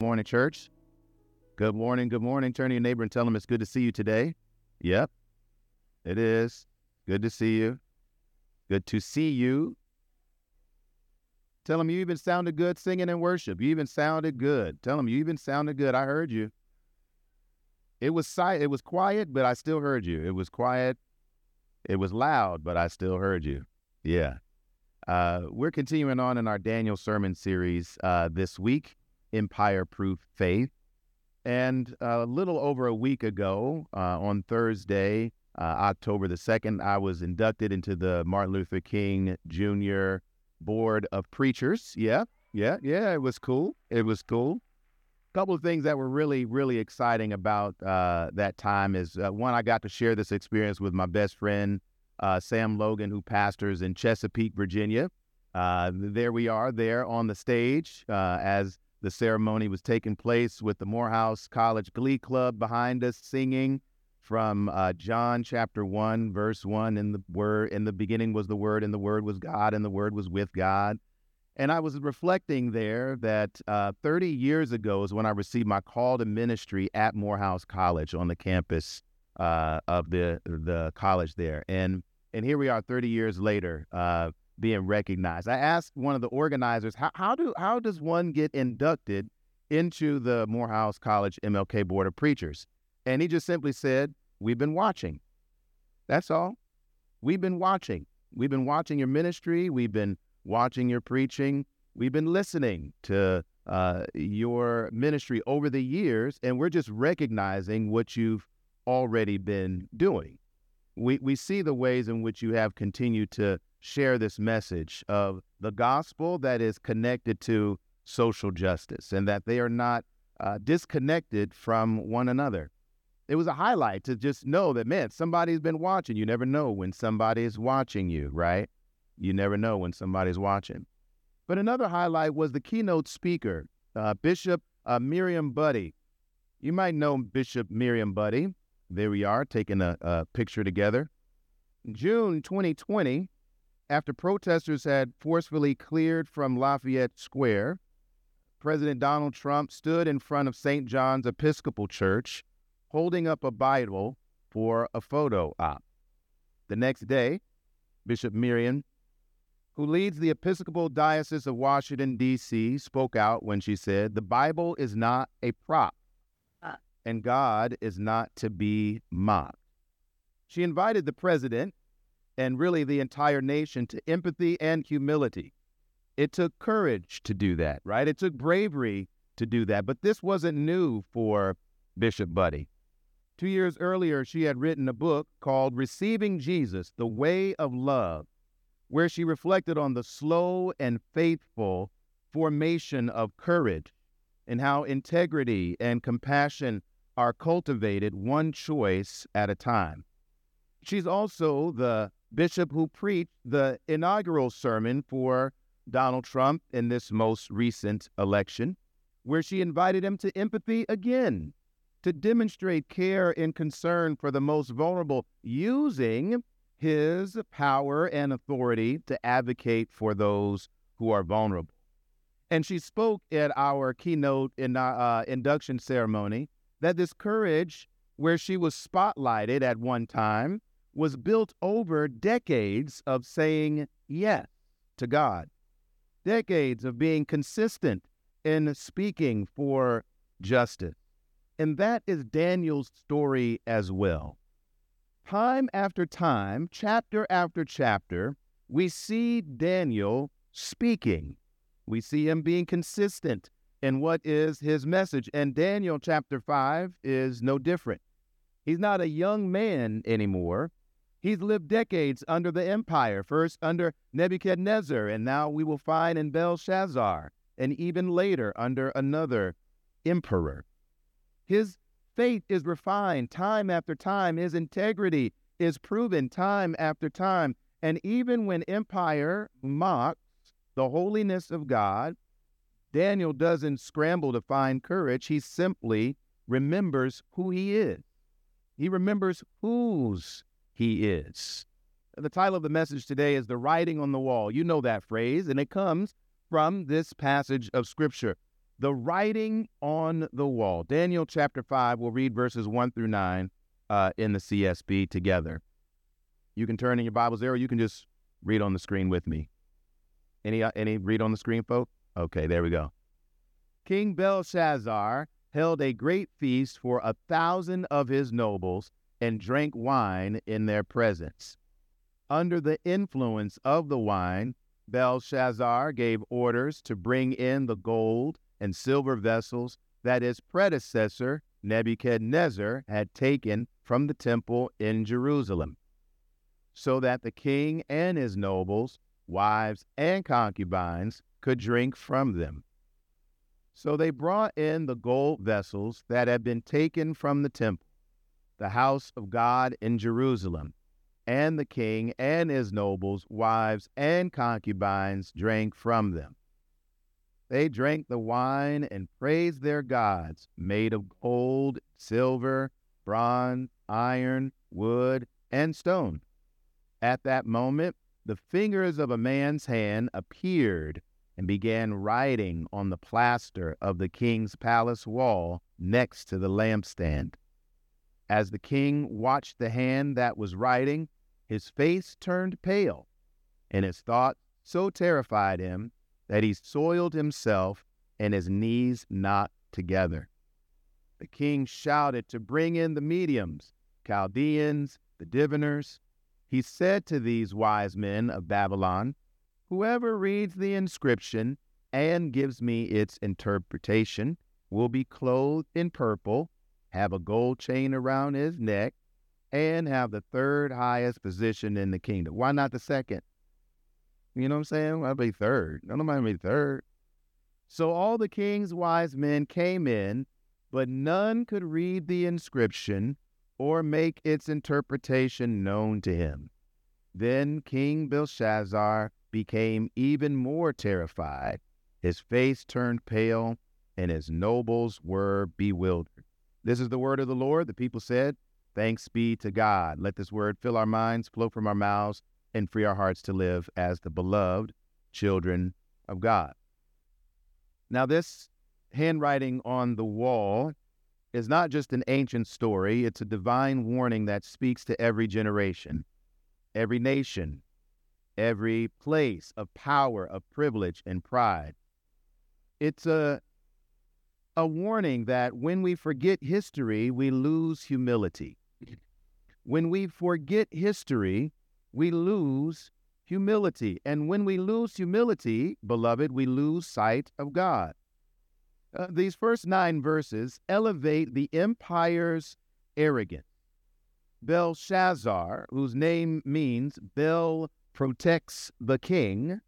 morning, church. Good morning. Good morning. Turn to your neighbor and tell them it's good to see you today. Yep, it is. Good to see you. Good to see you. Tell them you even sounded good singing in worship. You even sounded good. Tell them you even sounded good. I heard you. It was quiet, but I still heard you. It was quiet. It was loud, but I still heard you. Yeah. We're continuing on in our Daniel sermon series this week, Empire Proof Faith. And a little over a week ago, on Thursday, October the 2nd, I was inducted into the Martin Luther King Jr. Board of Preachers. Yeah, it was cool. A couple of things that were really, really exciting about that time is, one, I got to share this experience with my best friend, Sam Logan, who pastors in Chesapeake, Virginia. There we are, there on the stage as the ceremony was taking place with the Morehouse College Glee Club behind us, singing from John chapter 1, verse 1, in the beginning was the Word, and the Word was God, and the Word was with God. And I was reflecting there that 30 years ago is when I received my call to ministry at Morehouse College on the campus of the college there. And here we are 30 years later, being recognized. I asked one of the organizers, how does one get inducted into the Morehouse College MLK Board of Preachers? And he just simply said, we've been watching. That's all. We've been watching. We've been watching your ministry. We've been watching your preaching. We've been listening to your ministry over the years, and we're just recognizing what you've already been doing. We see the ways in which you have continued to share this message of the gospel that is connected to social justice and that they are not disconnected from one another. It was a highlight to just know that, man, somebody's been watching. You never know when somebody is watching you, right? You never know when somebody's watching. But another highlight was the keynote speaker, Bishop Miriam Budde. You might know Bishop Miriam Budde. There we are, taking a picture together. In June 2020, after protesters had forcefully cleared from Lafayette Square, President Donald Trump stood in front of St. John's Episcopal Church, holding up a Bible for a photo op. The next day, Bishop Miriam, who leads the Episcopal Diocese of Washington, D.C., spoke out when she said, "The Bible is not a prop, and God is not to be mocked." She invited the president and really the entire nation to empathy and humility. It took courage to do that, right? It took bravery to do that. But this wasn't new for Bishop Budde. 2 years earlier, she had written a book called Receiving Jesus, The Way of Love, where she reflected on the slow and faithful formation of courage and how integrity and compassion are cultivated one choice at a time. She's also the bishop who preached the inaugural sermon for Donald Trump in this most recent election, where she invited him to empathy again, to demonstrate care and concern for the most vulnerable, using his power and authority to advocate for those who are vulnerable. And she spoke at our keynote induction ceremony that this courage, where she was spotlighted at one time, was built over decades of saying yes to God, decades of being consistent in speaking for justice. And that is Daniel's story as well. Time after time, chapter after chapter, we see Daniel speaking. We see him being consistent in what is his message. And Daniel chapter 5 is no different. He's not a young man anymore. He's lived decades under the empire, first under Nebuchadnezzar, and now we will find in Belshazzar, and even later under another emperor. His faith is refined time after time. His integrity is proven time after time. And even when empire mocks the holiness of God, Daniel doesn't scramble to find courage. He simply remembers who he is. He remembers whose he is. The title of the message today is The Writing on the Wall. You know that phrase, and it comes from this passage of Scripture. The writing on the wall. Daniel chapter 5, we'll read verses 1 through 9 in the CSB together. You can turn in your Bibles there, or you can just read on the screen with me. Any read on the screen, folks? Okay, there we go. King Belshazzar held a great feast for 1,000 of his nobles and drank wine in their presence. Under the influence of the wine, Belshazzar gave orders to bring in the gold and silver vessels that his predecessor, Nebuchadnezzar, had taken from the temple in Jerusalem, so that the king and his nobles, wives, and concubines could drink from them. So they brought in the gold vessels that had been taken from the temple, the house of God in Jerusalem, and the king and his nobles, wives, and concubines drank from them. They drank the wine and praised their gods, made of gold, silver, bronze, iron, wood, and stone. At that moment, the fingers of a man's hand appeared and began writing on the plaster of the king's palace wall next to the lampstand. As the king watched the hand that was writing, his face turned pale, and his thoughts so terrified him that he soiled himself and his knees knocked together. The king shouted to bring in the mediums, Chaldeans, the diviners. He said to these wise men of Babylon, "Whoever reads the inscription and gives me its interpretation will be clothed in purple, have a gold chain around his neck, and have the third highest position in the kingdom." Why not the second? You know what I'm saying? I'll be third. No, nobody be third. So all the king's wise men came in, but none could read the inscription or make its interpretation known to him. Then King Belshazzar became even more terrified. His face turned pale, and his nobles were bewildered. This is the word of the Lord. The people said, "Thanks be to God. Let this word fill our minds, flow from our mouths, and free our hearts to live as the beloved children of God." Now, this handwriting on the wall is not just an ancient story. It's a divine warning that speaks to every generation, every nation, every place of power, of privilege, and pride. It's a warning that when we forget history, we lose humility. When we forget history, we lose humility. And when we lose humility, beloved, we lose sight of God. These first 9 verses elevate the empire's arrogance. Belshazzar, whose name means Bel protects the king,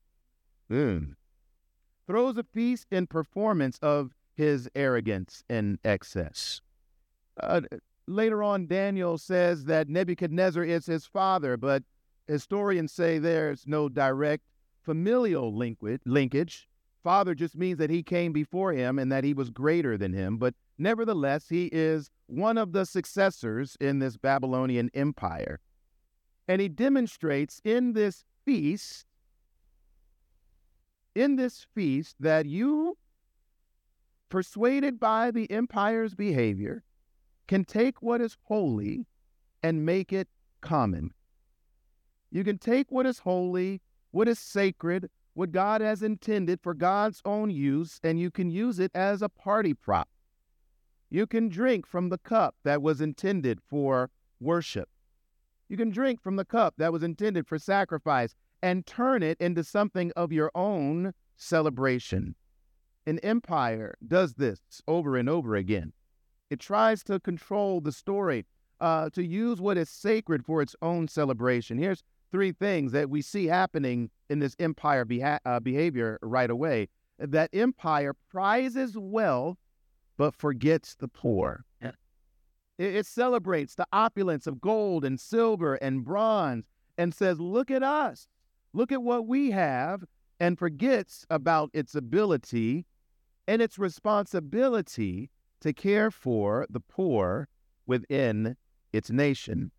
throws a feast in performance of his arrogance and excess. Later on, Daniel says that Nebuchadnezzar is his father, but historians say there's no direct familial linkage. Father just means that he came before him and that he was greater than him, but nevertheless, he is one of the successors in this Babylonian empire. And he demonstrates in this feast that you, persuaded by the empire's behavior, can take what is holy and make it common. You can take what is holy, what is sacred, what God has intended for God's own use, and you can use it as a party prop. You can drink from the cup that was intended for worship. You can drink from the cup that was intended for sacrifice and turn it into something of your own celebration. An empire does this over and over again. It tries to control the story, to use what is sacred for its own celebration. Here's 3 things that we see happening in this empire behavior right away. That empire prizes wealth, but forgets the poor. Yeah. It celebrates the opulence of gold and silver and bronze and says, "Look at us. Look at what we have," and forgets about its ability and its responsibility to care for the poor within its nation.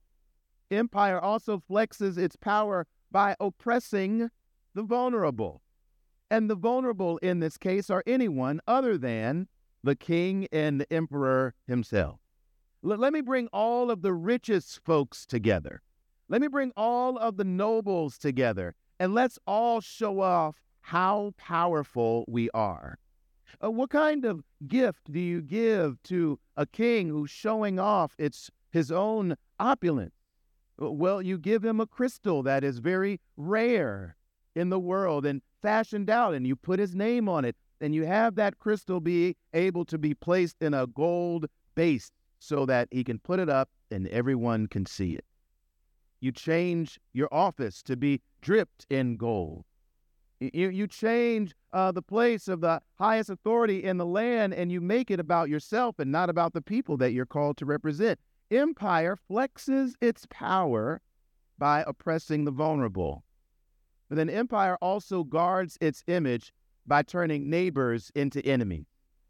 Empire also flexes its power by oppressing the vulnerable. And the vulnerable in this case are anyone other than the king and the emperor himself. Let me bring all of the richest folks together. Let me bring all of the nobles together, and let's all show off how powerful we are. What kind of gift do you give to a king who's showing off his own opulence? Well, you give him a crystal that is very rare in the world and fashioned out, and you put his name on it, and you have that crystal be able to be placed in a gold base so that he can put it up and everyone can see it. You change your office to be dripped in gold. You change the place of the highest authority in the land, and you make it about yourself and not about the people that you're called to represent. Empire flexes its power by oppressing the vulnerable. But then empire also guards its image by turning neighbors into enemies.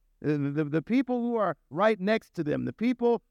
The people who are right next to them, the people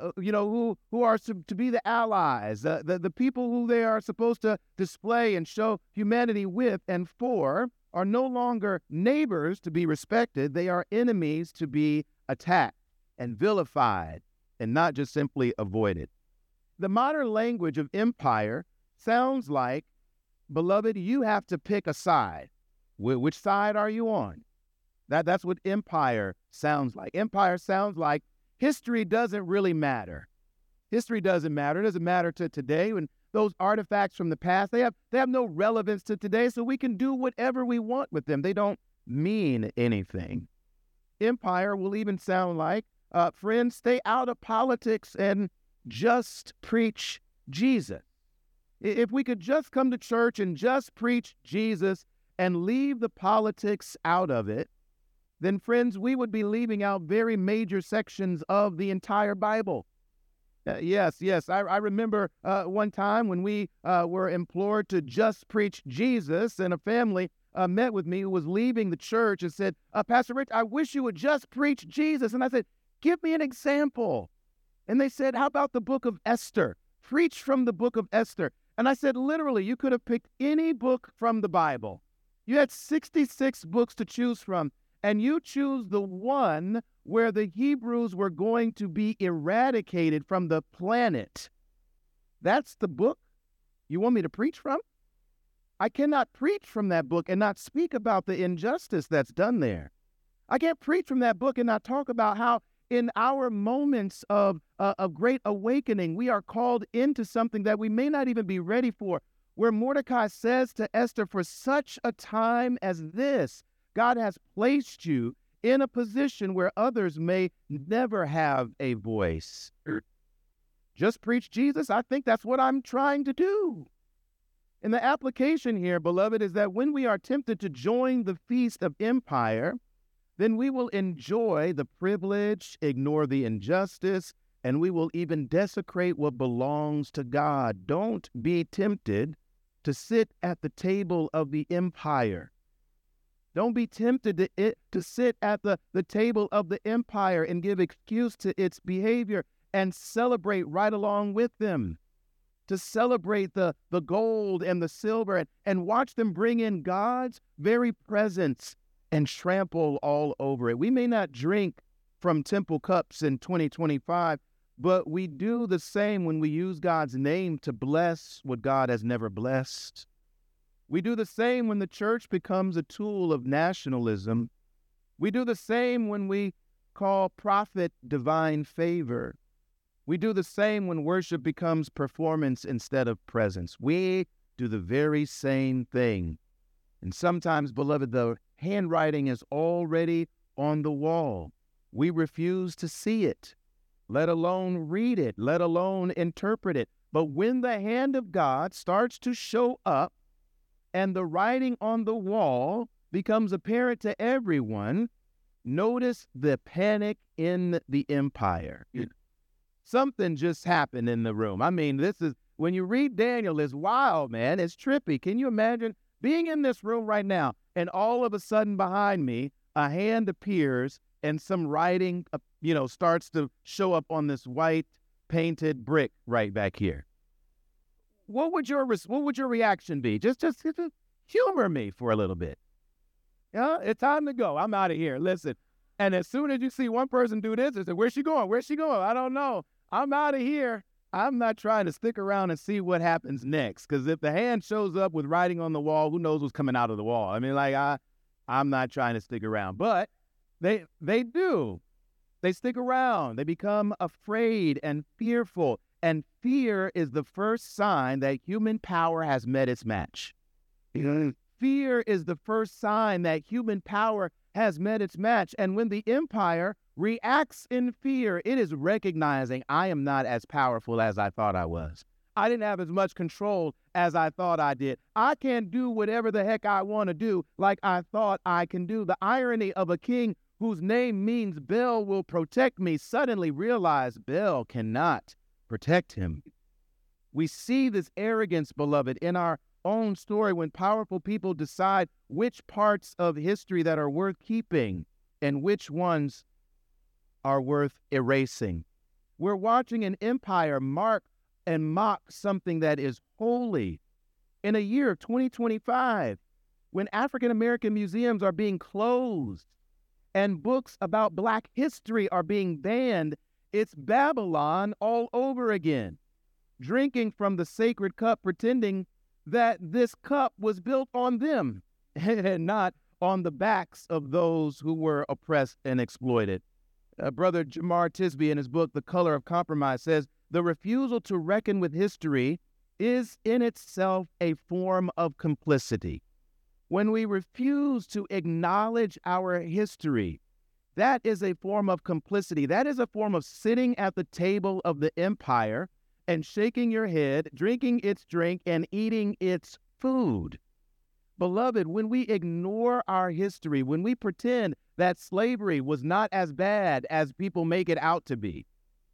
who are to be the allies, the people who they are supposed to display and show humanity with and for, are no longer neighbors to be respected. They are enemies to be attacked and vilified and not just simply avoided. The modern language of empire sounds like, beloved, you have to pick a side. Which side are you on? That's what empire sounds like. Empire sounds like history doesn't really matter. History doesn't matter. It doesn't matter to today. When those artifacts from the past, they have no relevance to today, so we can do whatever we want with them. They don't mean anything. Empire will even sound like, friends, stay out of politics and just preach Jesus. If we could just come to church and just preach Jesus and leave the politics out of it, then, friends, we would be leaving out very major sections of the entire Bible. Yes. I remember one time when we were implored to just preach Jesus, and a family met with me who was leaving the church and said, Pastor Rich, I wish you would just preach Jesus. And I said, give me an example. And they said, how about the book of Esther? Preach from the book of Esther. And I said, literally, you could have picked any book from the Bible. You had 66 books to choose from, and you choose the one where the Hebrews were going to be eradicated from the planet. That's the book you want me to preach from? I cannot preach from that book and not speak about the injustice that's done there. I can't preach from that book and not talk about how in our moments of great awakening, we are called into something that we may not even be ready for, where Mordecai says to Esther, for such a time as this, God has placed you in a position where others may never have a voice. Just preach Jesus? I think that's what I'm trying to do. And the application here, beloved, is that when we are tempted to join the feast of empire, then we will enjoy the privilege, ignore the injustice, and we will even desecrate what belongs to God. Don't be tempted to sit at the table of the empire. Don't be tempted to sit at the table of the empire and give excuse to its behavior and celebrate right along with them. To celebrate the gold and the silver and watch them bring in God's very presence and trample all over it. We may not drink from temple cups in 2025, but we do the same when we use God's name to bless what God has never blessed. We do the same when the church becomes a tool of nationalism. We do the same when we call profit divine favor. We do the same when worship becomes performance instead of presence. We do the very same thing. And sometimes, beloved, the handwriting is already on the wall. We refuse to see it, let alone read it, let alone interpret it. But when the hand of God starts to show up, and the writing on the wall becomes apparent to everyone, notice the panic in the empire. Something just happened in the room. I mean, this is, when you read Daniel, it's wild, man. It's trippy. Can you imagine being in this room right now, and all of a sudden behind me, a hand appears and some writing, starts to show up on this white painted brick right back here? What would your reaction be? Just humor me for a little bit. Yeah, it's time to go. I'm out of here. Listen. And as soon as you see one person do this, it's like, where's she going? Where's she going? I don't know. I'm out of here. I'm not trying to stick around and see what happens next. Because if the hand shows up with writing on the wall, who knows what's coming out of the wall? I mean, like, I'm not trying to stick around. But they do. They stick around. They become afraid and fearful. And fear is the first sign that human power has met its match. Fear is the first sign that human power has met its match. And when the empire reacts in fear, it is recognizing I am not as powerful as I thought I was. I didn't have as much control as I thought I did. I can't do whatever the heck I want to do like I thought I can do. The irony of a king whose name means Bel will protect me suddenly realize Bel cannot protect him. We see this arrogance, beloved, in our own story when powerful people decide which parts of history that are worth keeping and which ones are worth erasing. We're watching an empire mark and mock something that is holy. In a year of 2025, when African American museums are being closed and books about Black history are being banned, it's Babylon all over again, drinking from the sacred cup, pretending that this cup was built on them and not on the backs of those who were oppressed and exploited. Brother Jemar Tisby, in his book, The Color of Compromise, says, the refusal to reckon with history is in itself a form of complicity. When we refuse to acknowledge our history, that is a form of complicity. That is a form of sitting at the table of the empire and shaking your head, drinking its drink, and eating its food. Beloved, when we ignore our history, when we pretend that slavery was not as bad as people make it out to be,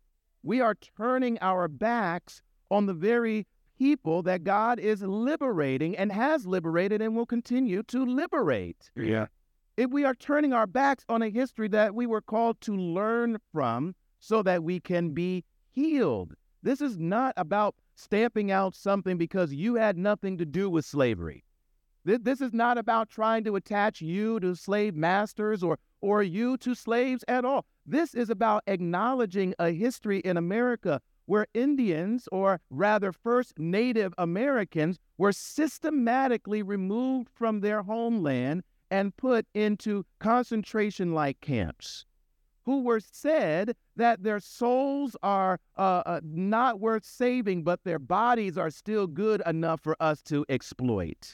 we are turning our backs on the very people that God is liberating and has liberated and will continue to liberate. Yeah. If we are turning our backs on a history that we were called to learn from so that we can be healed. This is not about stamping out something because you had nothing to do with slavery. This is not about trying to attach you to slave masters or you to slaves at all. This is about acknowledging a history in America where Indians, or rather first Native Americans, were systematically removed from their homeland and put into concentration-like camps, who were said that their souls are not worth saving, but their bodies are still good enough for us to exploit.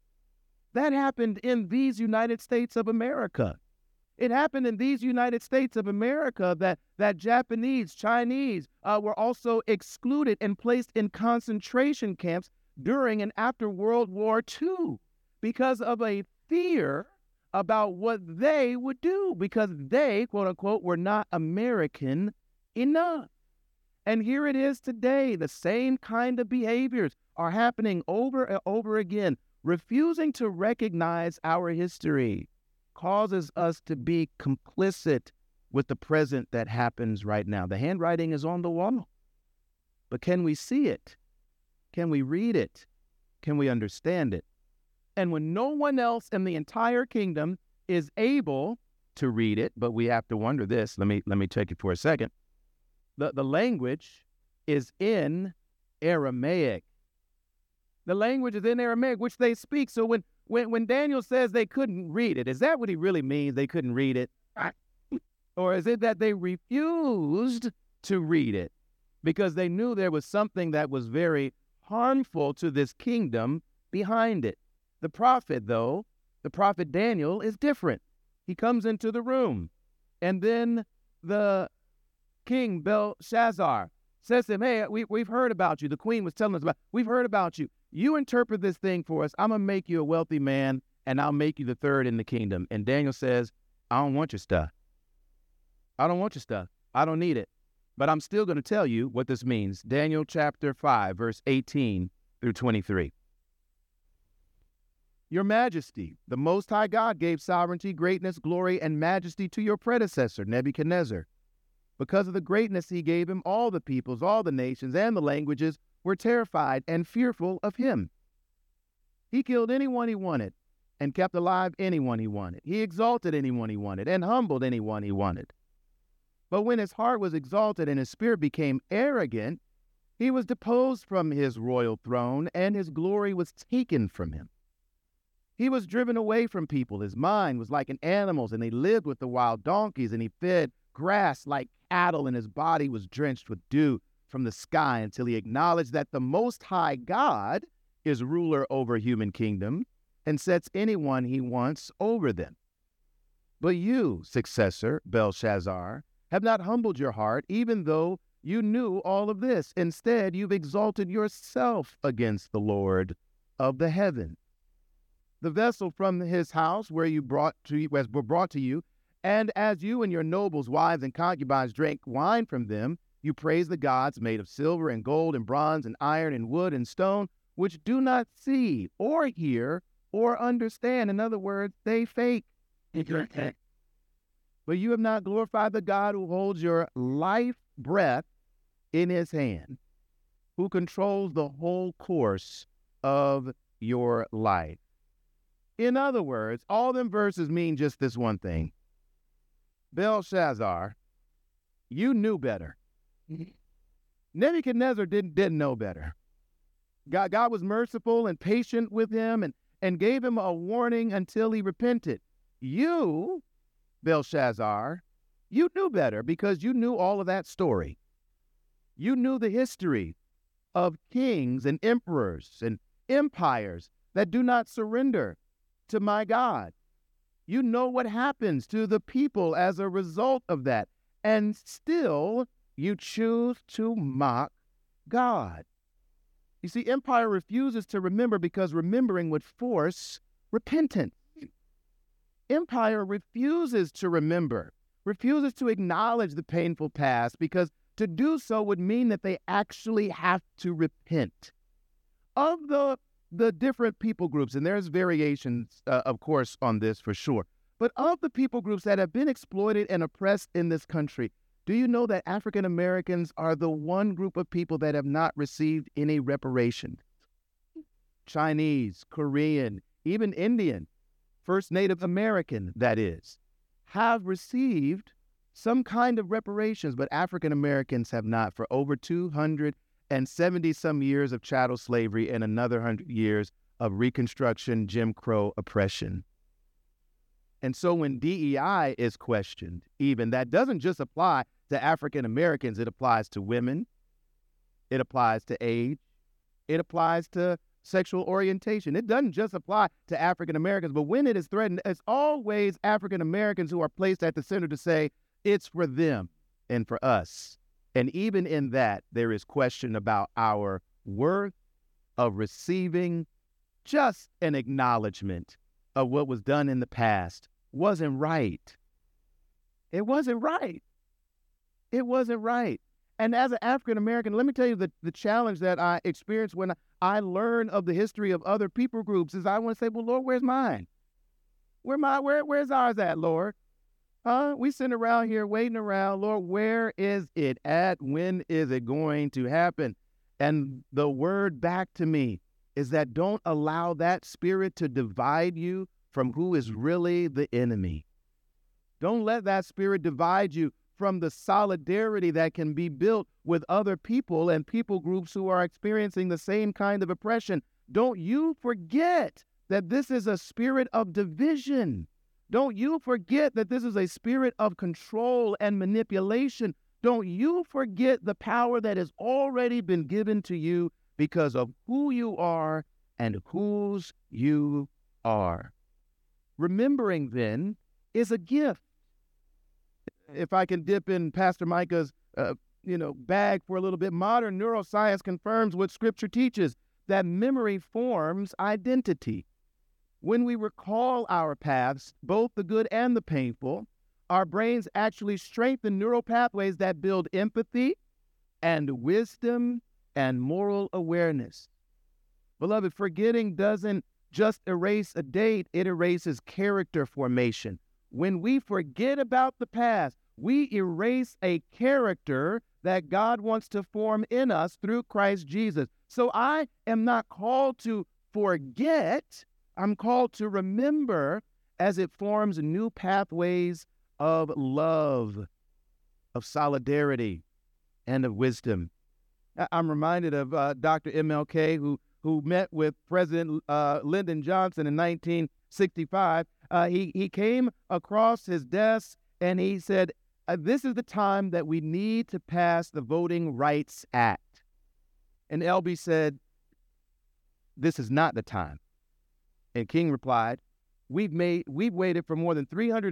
That happened in these United States of America. It happened in these United States of America that Japanese, Chinese were also excluded and placed in concentration camps during and after World War II because of a fear about what they would do, because they, quote unquote, were not American enough. And here it is today. The same kind of behaviors are happening over and over again. Refusing to recognize our history causes us to be complicit with the present that happens right now. The handwriting is on the wall. But can we see it? Can we read it? Can we understand it? And when no one else in the entire kingdom is able to read it, but we have to wonder this, let me take it for a second. The language is in Aramaic. The language is in Aramaic, which they speak. So when Daniel says they couldn't read it, is that what he really means? They couldn't read it? Or is it that they refused to read it because they knew there was something that was very harmful to this kingdom behind it? The prophet, though, the prophet Daniel, is different. He comes into the room, and then the king Belshazzar says to him, hey, we've heard about you. The queen was telling us about, we've heard about you. You interpret this thing for us. I'm going to make you a wealthy man, and I'll make you the third in the kingdom. And Daniel says, I don't want your stuff. I don't want your stuff. I don't need it. But I'm still going to tell you what this means. Daniel chapter 5, verse 18 through 23. Your Majesty, the Most High God gave sovereignty, greatness, glory, and majesty to your predecessor, Nebuchadnezzar. Because of the greatness he gave him, all the peoples, all the nations, and the languages were terrified and fearful of him. He killed anyone he wanted and kept alive anyone he wanted. He exalted anyone he wanted and humbled anyone he wanted. But when his heart was exalted and his spirit became arrogant, he was deposed from his royal throne, and his glory was taken from him. He was driven away from people. His mind was like an animal's, and he lived with the wild donkeys, and he fed grass like cattle, and his body was drenched with dew from the sky until he acknowledged that the Most High God is ruler over human kingdom and sets anyone he wants over them. But you, successor Belshazzar, have not humbled your heart, even though you knew all of this. Instead, you've exalted yourself against the Lord of the heaven. The vessel from his house where you brought to you, and as you and your nobles, wives, and concubines drank wine from them, you praise the gods made of silver and gold and bronze and iron and wood and stone, which do not see or hear or understand. In other words, they fake. But you have not glorified the God who holds your life breath in his hand, who controls the whole course of your life. In other words, all them verses mean just this one thing. Belshazzar, you knew better. Nebuchadnezzar didn't know better. God was merciful and patient with him and gave him a warning until he repented. You, Belshazzar, you knew better because you knew all of that story. You knew the history of kings and emperors and empires that do not surrender to my God. You know what happens to the people as a result of that. And still, you choose to mock God. You see, empire refuses to remember because remembering would force repentance. Empire refuses to remember, refuses to acknowledge the painful past because to do so would mean that they actually have to repent. Of the different people groups, and there's variations, of course, on this for sure, but of the people groups that have been exploited and oppressed in this country, do you know that African Americans are the one group of people that have not received any reparations? Chinese, Korean, even Indian, First Native American, that is, have received some kind of reparations, but African Americans have not for over 270 some years of chattel slavery and another 100 years of Reconstruction, Jim Crow oppression. And so when DEI is questioned, even, that doesn't just apply to African Americans. It applies to women. It applies to age. It applies to sexual orientation. It doesn't just apply to African Americans, but when it is threatened, it's always African Americans who are placed at the center to say it's for them and for us. And even in that, there is question about our worth of receiving just an acknowledgement of what was done in the past wasn't right. It wasn't right. It wasn't right. And as an African American, let me tell you the challenge that I experienced when I learn of the history of other people groups is I want to say, well, Lord, where's mine? Where's ours at, Lord? We sitting around here waiting around. Lord, where is it at? When is it going to happen? And the word back to me is that don't allow that spirit to divide you from who is really the enemy. Don't let that spirit divide you from the solidarity that can be built with other people and people groups who are experiencing the same kind of oppression. Don't you forget that this is a spirit of division. Don't you forget that this is a spirit of control and manipulation. Don't you forget the power that has already been given to you because of who you are and whose you are. Remembering then is a gift. If I can dip in Pastor Micah's bag for a little bit, modern neuroscience confirms what Scripture teaches, that memory forms identity. When we recall our paths, both the good and the painful, our brains actually strengthen neural pathways that build empathy and wisdom and moral awareness. Beloved, forgetting doesn't just erase a date, it erases character formation. When we forget about the past, we erase a character that God wants to form in us through Christ Jesus. So I am not called to forget. I'm called to remember as it forms new pathways of love, of solidarity, and of wisdom. I'm reminded of Dr. MLK, who met with President Lyndon Johnson in 1965. He came across his desk and he said, this is the time that we need to pass the Voting Rights Act. And LB said, this is not the time. And King replied, we've waited for more than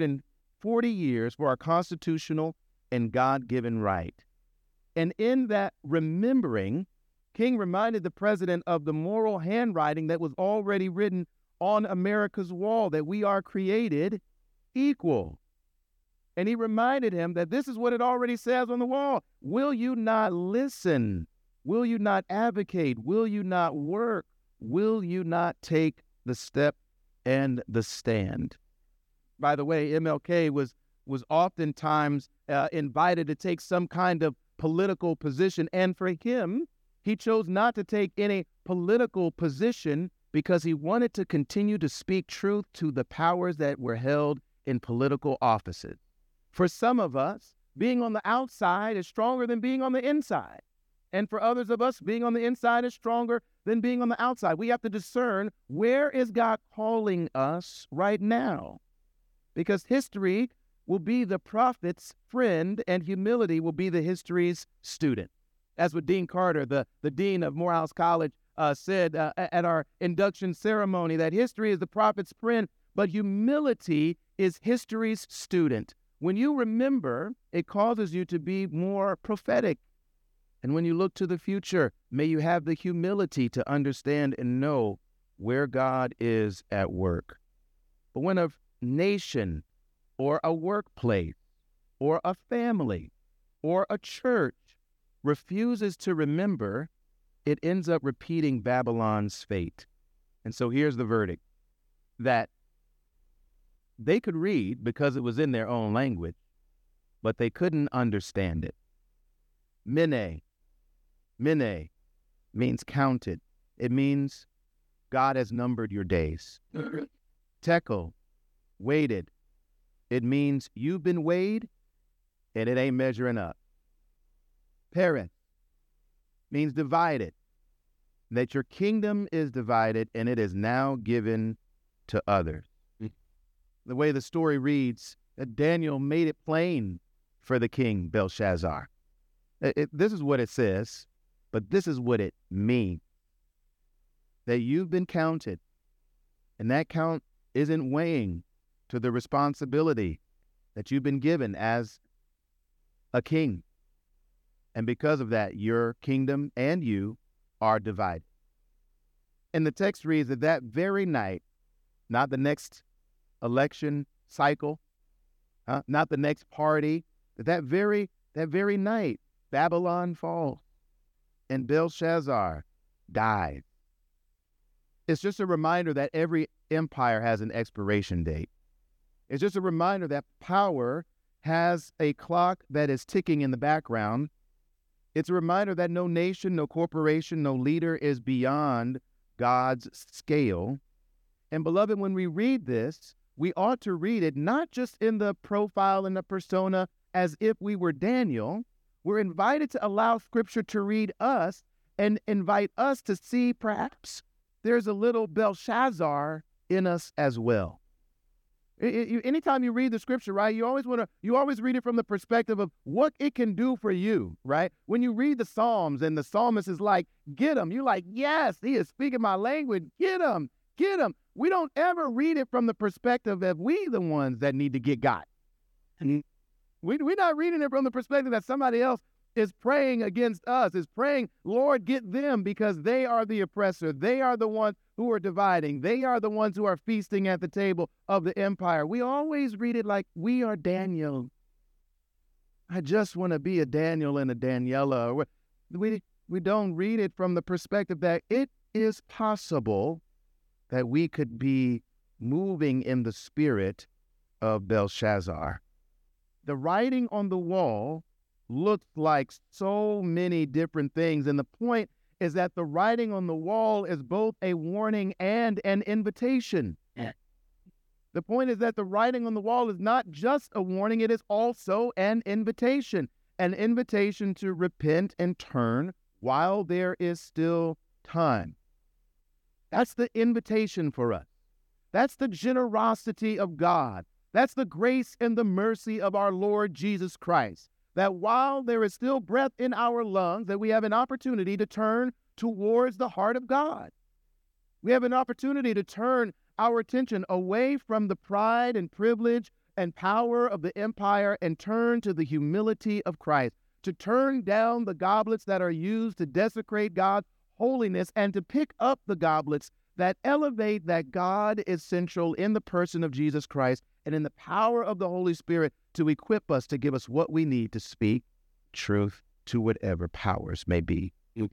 340 years for our constitutional and God-given right. And in that remembering, King reminded the president of the moral handwriting that was already written on America's wall, that we are created equal. And he reminded him that this is what it already says on the wall. Will you not listen? Will you not advocate? Will you not work? Will you not take the step and the stand? By the way, MLK was oftentimes invited to take some kind of political position, and for him, he chose not to take any political position because he wanted to continue to speak truth to the powers that were held in political offices. For some of us, being on the outside is stronger than being on the inside. And for others of us, being on the inside is stronger than being on the outside. We have to discern, where is God calling us right now? Because history will be the prophet's friend and humility will be the history's student. That's what Dean Carter, the dean of Morehouse College, said at our induction ceremony, that history is the prophet's friend, but humility is history's student. When you remember, it causes you to be more prophetic. And when you look to the future, may you have the humility to understand and know where God is at work. But when a nation or a workplace or a family or a church refuses to remember, it ends up repeating Babylon's fate. And so here's the verdict, that they could read because it was in their own language, but they couldn't understand it. Mene means counted. It means God has numbered your days. Tekel, weighted. It means you've been weighed and it ain't measuring up. Pereth means divided, that your kingdom is divided and it is now given to others. The way the story reads, that Daniel made it plain for the king Belshazzar. This is what it says, but this is what it means. That you've been counted, and that count isn't weighing to the responsibility that you've been given as a king. And because of that, your kingdom and you are divided. And the text reads that very night, not the next election cycle, not the next party, that very night, Babylon falls and Belshazzar dies. It's just a reminder that every empire has an expiration date. It's just a reminder that power has a clock that is ticking in the background. It's a reminder that no nation, no corporation, no leader is beyond God's scale. And beloved, when we read this, we ought to read it not just in the profile and the persona as if we were Daniel. We're invited to allow Scripture to read us and invite us to see perhaps there's a little Belshazzar in us as well. Anytime you read the Scripture, right, you always read it from the perspective of what it can do for you, right? When you read the Psalms and the psalmist is like, get him, you're like, yes, he is speaking my language, get him, get him. We don't ever read it from the perspective of we the ones that need to get got. We're not reading it from the perspective that somebody else is praying against us, is praying, Lord, get them because they are the oppressor. They are the ones who are dividing. They are the ones who are feasting at the table of the empire. We always read it like we are Daniel. I just want to be a Daniel and a Daniela. We don't read it from the perspective that it is possible that we could be moving in the spirit of Belshazzar. The writing on the wall looks like so many different things. And the point is that the writing on the wall is both a warning and an invitation. The point is that the writing on the wall is not just a warning, it is also an invitation to repent and turn while there is still time. That's the invitation for us. That's the generosity of God. That's the grace and the mercy of our Lord Jesus Christ. That while there is still breath in our lungs, that we have an opportunity to turn towards the heart of God. We have an opportunity to turn our attention away from the pride and privilege and power of the empire and turn to the humility of Christ, to turn down the goblets that are used to desecrate God's holiness and to pick up the goblets that elevate that God is central in the person of Jesus Christ and in the power of the Holy Spirit to equip us, to give us what we need to speak truth to whatever powers may be.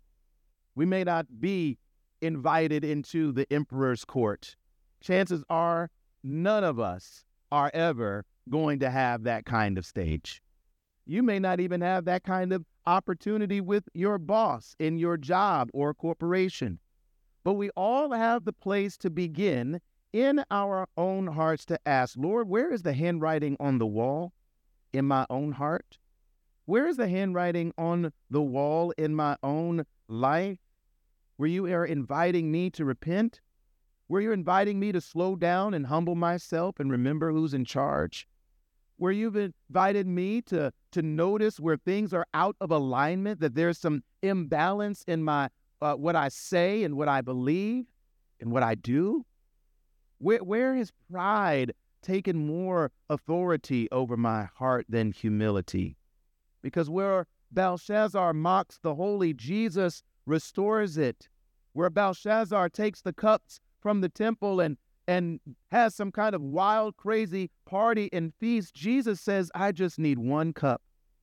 We may not be invited into the emperor's court. Chances are none of us are ever going to have that kind of stage. You may not even have that kind of opportunity with your boss in your job or corporation. But we all have the place to begin in our own hearts to ask, Lord, where is the handwriting on the wall in my own heart? Where is the handwriting on the wall in my own life? Where you are inviting me to repent? Where you're inviting me to slow down and humble myself and remember who's in charge? Where you've invited me to notice where things are out of alignment, that there's some imbalance in my what I say and what I believe and what I do? Where has pride taken more authority over my heart than humility? Because where Belshazzar mocks the holy, Jesus restores it. Where Belshazzar takes the cups from the temple and has some kind of wild, crazy party and feast, Jesus says, I just need one cup.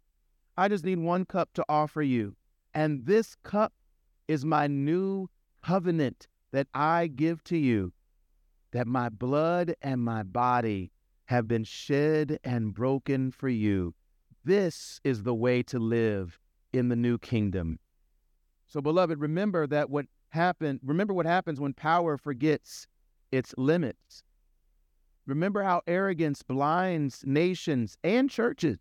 I just need one cup to offer you. And this cup is my new covenant that I give to you, that my blood and my body have been shed and broken for you. This is the way to live in the new kingdom. So, beloved, remember what happens when power forgets its limits. Remember how arrogance blinds nations and churches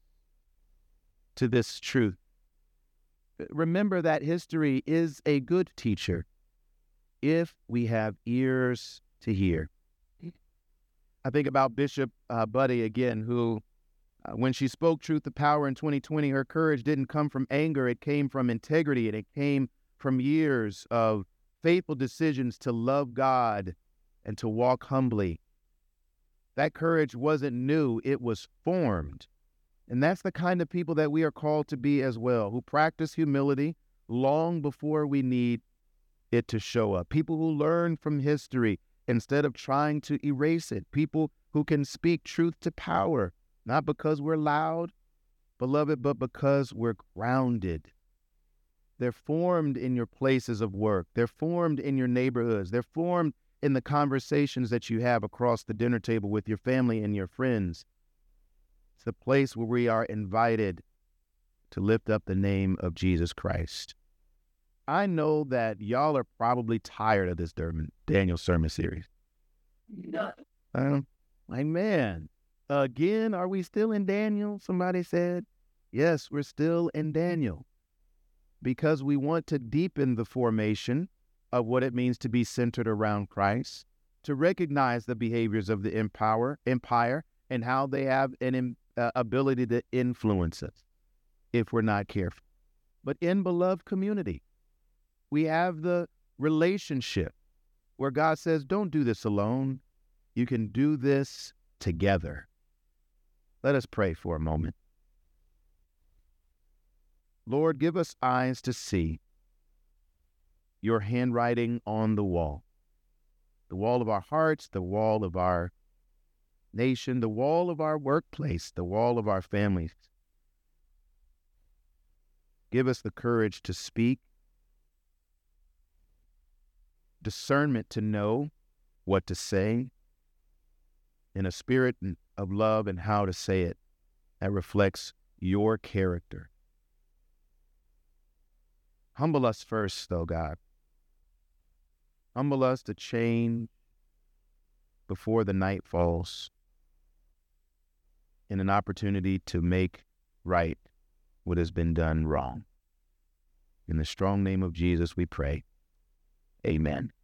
to this truth. Remember that history is a good teacher if we have ears to hear. I think about Bishop Buddy again, who, when she spoke truth to power in 2020, her courage didn't come from anger. It came from integrity, and it came from years of faithful decisions to love God and to walk humbly. That courage wasn't new, it was formed. And that's the kind of people that we are called to be as well, who practice humility long before we need it to show up. People who learn from history instead of trying to erase it. People who can speak truth to power, not because we're loud, beloved, but because we're grounded. They're formed in your places of work. They're formed in your neighborhoods. They're formed in the conversations that you have across the dinner table with your family and your friends. It's the place where we are invited to lift up the name of Jesus Christ. I know that y'all are probably tired of this Daniel sermon series. Like, man, again, are we still in Daniel? Somebody said. Yes, we're still in Daniel, because we want to deepen the formation of what it means to be centered around Christ, to recognize the behaviors of the empire and how they have an ability to influence us if we're not careful. But in beloved community, we have the relationship where God says, don't do this alone. You can do this together. Let us pray for a moment. Lord, give us eyes to see your handwriting on the wall of our hearts, the wall of our nation, the wall of our workplace, the wall of our families. Give us the courage to speak, discernment to know what to say, in a spirit of love and how to say it that reflects your character. Humble us first, though, God. Humble us to change before the night falls, in an opportunity to make right what has been done wrong. In the strong name of Jesus we pray. Amen.